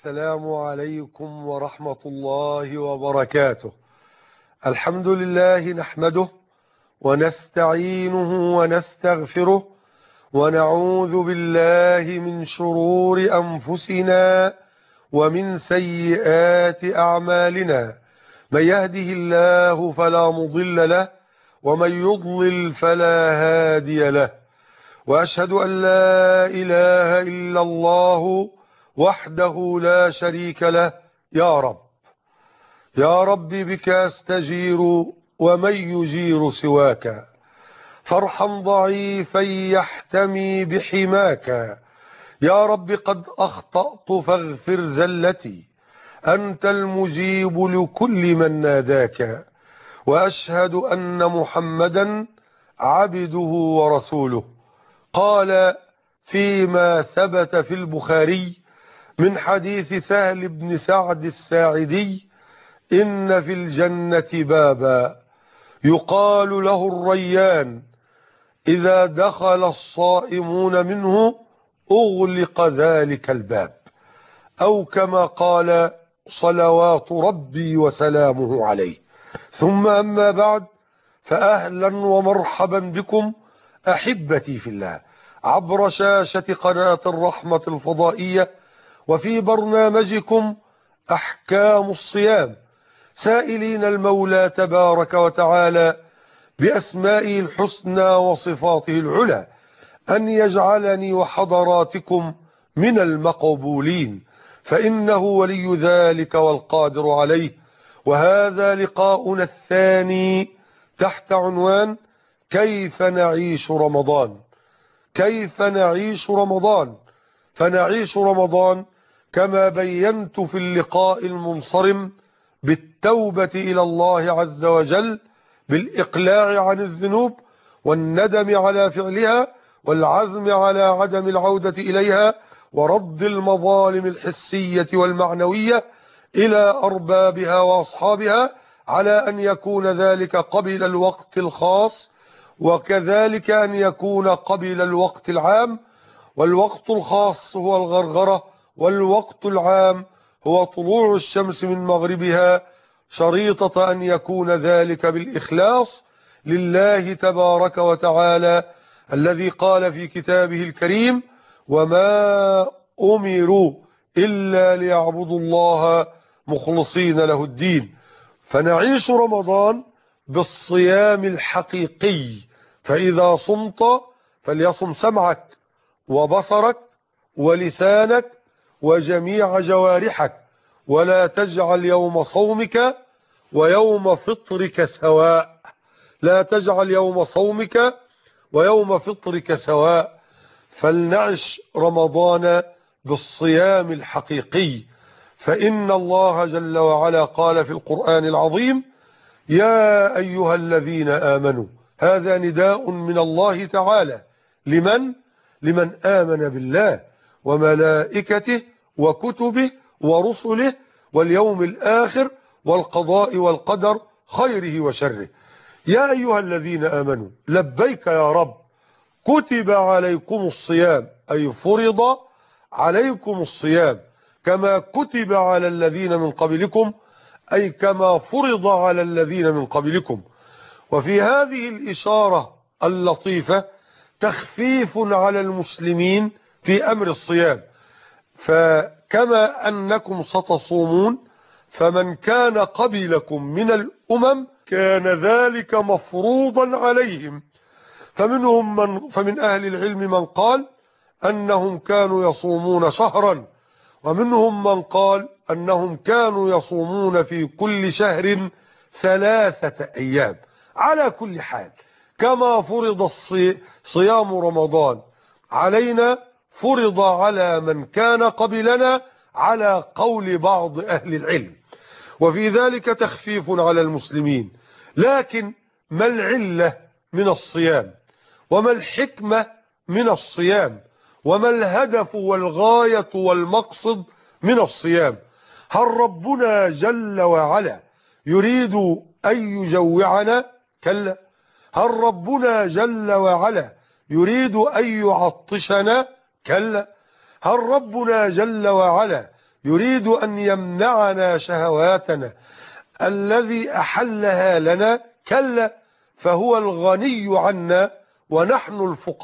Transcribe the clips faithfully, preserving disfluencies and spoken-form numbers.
السلام عليكم ورحمة الله وبركاته. الحمد لله نحمده ونستعينه ونستغفره ونعوذ بالله من شرور أنفسنا ومن سيئات أعمالنا. من يهده الله فلا مضل له ومن يضلل فلا هادي له، وأشهد أن لا إله إلا الله وحده لا شريك له. يا رب يا رب بك أستجير ومن يجير سواك، فارحم ضعيفا يحتمي بحماك. يا رب قد أخطأت فاغفر زلتي، أنت المجيب لكل من ناداك. وأشهد أن محمدا عبده ورسوله. قال فيما ثبت في البخاري من حديث سهل بن سعد الساعدي: إن في الجنة بابا يقال له الريان، إذا دخل الصائمون منه أغلق ذلك الباب، أو كما قال صلوات ربي وسلامه عليه. ثم أما بعد، فأهلا ومرحبا بكم أحبتي في الله عبر شاشة قناة الرحمة الفضائية، وفي برنامجكم أحكام الصيام، سائلين المولى تبارك وتعالى بأسمائه الحسنى وصفاته العلى أن يجعلني وحضراتكم من المقبولين، فإنه ولي ذلك والقادر عليه. وهذا لقاؤنا الثاني تحت عنوان كيف نعيش رمضان. كيف نعيش رمضان؟ فنعيش رمضان كما بينت في اللقاء المنصرم بالتوبة إلى الله عز وجل، بالإقلاع عن الذنوب والندم على فعلها والعزم على عدم العودة إليها، ورد المظالم الحسية والمعنوية إلى أربابها وأصحابها، على أن يكون ذلك قبل الوقت الخاص، وكذلك أن يكون قبل الوقت العام. والوقت الخاص هو الغرغرة، والوقت العام هو طلوع الشمس من مغربها، شريطة أن يكون ذلك بالإخلاص لله تبارك وتعالى، الذي قال في كتابه الكريم: وما أمروا إلا ليعبدوا الله مخلصين له الدين. فنعيش رمضان بالصيام الحقيقي، فإذا صمت فليصم سمعك وبصرك ولسانك وجميع جوارحك، ولا تجعل يوم صومك ويوم فطرك سواء. لا تجعل يوم صومك ويوم فطرك سواء. فلنعش رمضان بالصيام الحقيقي، فإن الله جل وعلا قال في القرآن العظيم: يا أيها الذين آمنوا. هذا نداء من الله تعالى لمن؟ لمن آمن بالله وملائكته وكتبه ورسله واليوم الآخر والقضاء والقدر خيره وشره. يا أيها الذين آمنوا، لبيك يا رب. كتب عليكم الصيام، أي فرض عليكم الصيام، كما كتب على الذين من قبلكم، أي كما فرض على الذين من قبلكم. وفي هذه الإشارة اللطيفة تخفيف على المسلمين في أمر الصيام، فكما أنكم ستصومون، فمن كان قبلكم من الأمم كان ذلك مفروضا عليهم. فمنهم من فمن أهل العلم من قال أنهم كانوا يصومون شهرا، ومنهم من قال أنهم كانوا يصومون في كل شهر ثلاثة أيام. على كل حال، كما فرض صيام رمضان علينا، فرض على من كان قبلنا على قول بعض أهل العلم، وفي ذلك تخفيف على المسلمين. لكن ما العلة من الصيام؟ وما الحكمة من الصيام؟ وما الهدف والغاية والمقصد من الصيام؟ هل ربنا جل وعلا يريد أن يجوعنا؟ كلا. هل ربنا جل وعلا يريد أن يعطشنا؟ كلا. هل ربنا جل وعلا يريد أن يمنعنا شهواتنا الذي أحلها لنا؟ كلا، فهو الغني عنا ونحن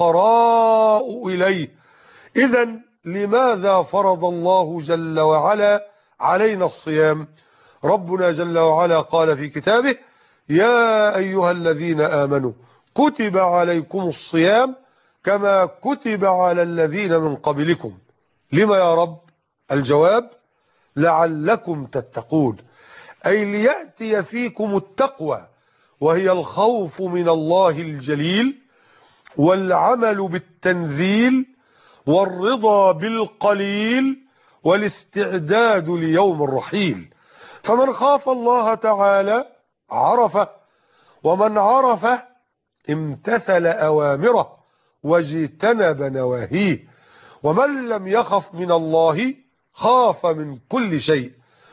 الفقراء إليه. إذن لماذا فرض الله جل وعلا علينا الصيام؟ ربنا جل وعلا قال في كتابه: يا أيها الذين آمنوا كتب عليكم الصيام كما كتب على الذين من قبلكم. لما يا رب؟ الجواب: لعلكم تتقون، أي ليأتي فيكم التقوى، وهي الخوف من الله الجليل، والعمل بالتنزيل، والرضا بالقليل، والاستعداد ليوم الرحيل. فمن خاف الله تعالى عرفه، ومن عرفه امتثل أوامره واجتنب نواهيه، ومن لم يخف من الله خاف من كل شيء.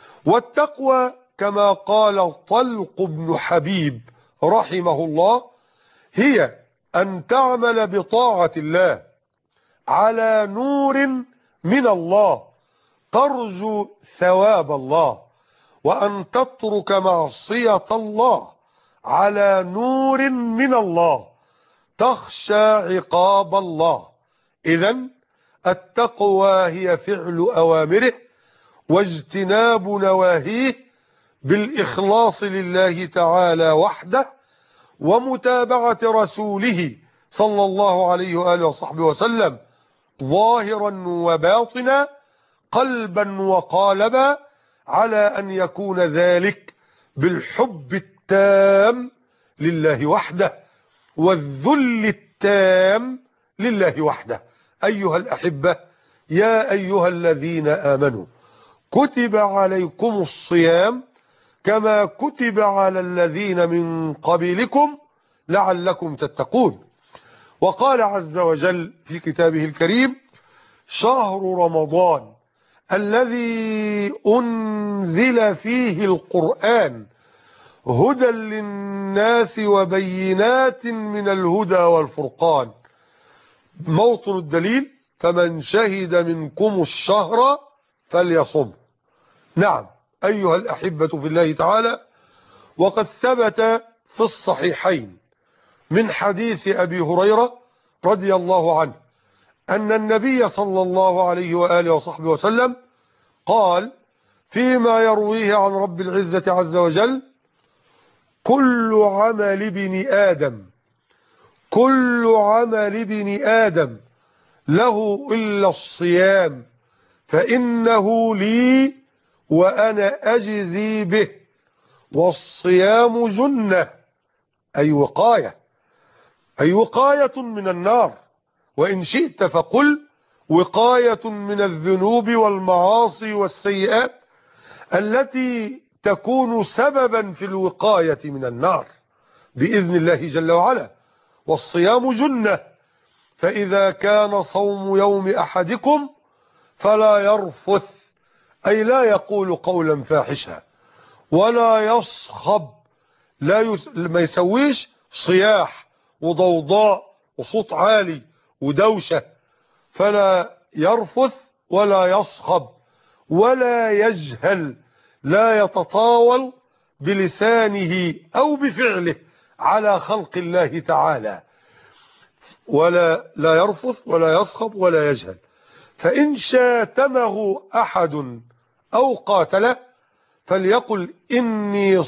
والتقوى كما قال طلق بن حبيب رحمه الله هي أن تعمل بطاعة الله على نور من الله ترجو ثواب الله، وأن تترك معصية الله على نور من الله تخشى عقاب الله. إذن التقوى هي فعل أوامره واجتناب نواهيه بالإخلاص لله تعالى وحده، ومتابعة رسوله صلى الله عليه وآله وصحبه وسلم ظاهرا وباطنا، قلبا وقالبا، على أن يكون ذلك بالحب التام لله وحده والذل التام لله وحده. أيها الأحبة، يا أيها الذين آمنوا كتب عليكم الصيام كما كتب على الذين من قبلكم لعلكم تتقون. وقال عز وجل في كتابه الكريم: شهر رمضان الذي أنزل فيه القرآن هدى للناس وبينات من الهدى والفرقان. موطن الدليل: فمن شهد منكم الشهر فليصم. نعم أيها الأحبة في الله تعالى، وقد ثبت في الصحيحين من حديث أبي هريرة رضي الله عنه أن النبي صلى الله عليه وآله وصحبه وسلم قال فيما يرويه عن رب العزة عز وجل: كل عمل ابن آدم كل عمل ابن آدم له إلا الصيام فإنه لي وأنا أجزي به، والصيام جنة، أي وقاية أي وقاية من النار، وإن شئت فقل وقاية من الذنوب والمعاصي والسيئات التي تكون سببا في الوقاية من النار بإذن الله جل وعلا. والصيام جنة، فإذا كان صوم يوم أحدكم فلا يرفث، أي لا يقول قولا فاحشا، ولا يصخب، لا يس... ما يسويش صياح وضوضاء وصوت عالي ودوشة، فلا يرفث ولا يصخب ولا يجهل، لا يتطاول بلسانه أو بفعله على خلق الله تعالى، ولا لا يرفث ولا يصخب ولا يجهل. فإن شاتمه أحد أو قاتله فليقل إني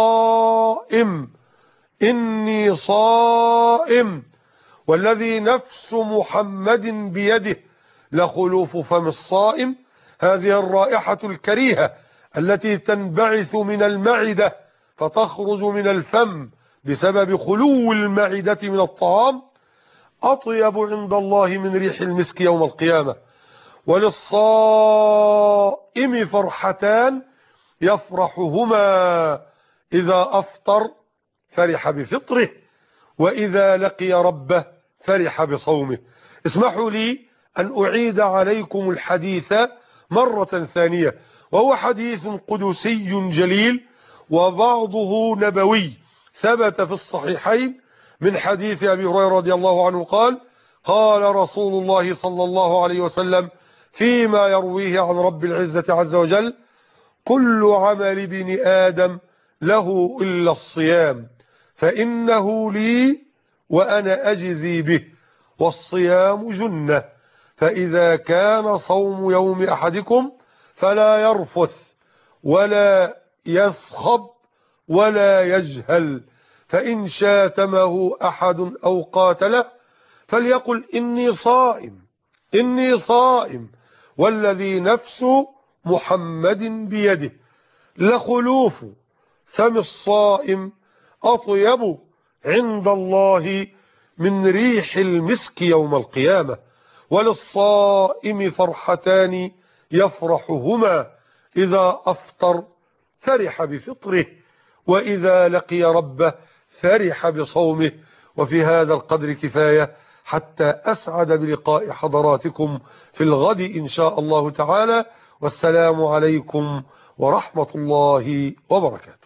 صائم إني صائم، والذي نفس محمد بيده لخلوف فم الصائم هذه الرائحة الكريهة التي تنبعث من المعدة فتخرج من الفم بسبب خلو المعدة من الطعام أطيب عند الله من ريح المسك يوم القيامة. وللصائم فرحتان يفرحهما: إذا أفطر فرح بفطره، وإذا لقي ربه فرح بصومه. اسمحوا لي أن أعيد عليكم الحديث مرة ثانية، وهو حديث قدسي جليل وبعضه نبوي ثبت في الصحيحين من حديث أبي هريرة رضي الله عنه قال: قال رسول الله صلى الله عليه وسلم فيما يرويه عن رب العزة عز وجل: كل عمل ابن آدم له إلا الصيام فإنه لي وأنا أجزي به، والصيام جنة، فإذا كان صوم يوم أحدكم فلا يرفث ولا يصخب ولا يجهل، فإن شاتمه أحد أو قاتله فليقل إني صائم إني صائم والذي نفس محمد بيده لخلوف فم الصائم أطيب عند الله من ريح المسك يوم القيامة، وللصائم فرحتان يفرحهما: إذا أفطر فرح بفطره، وإذا لقي ربه فرح بصومه. وفي هذا القدر كفاية، حتى أسعد بلقاء حضراتكم في الغد إن شاء الله تعالى، والسلام عليكم ورحمة الله وبركاته.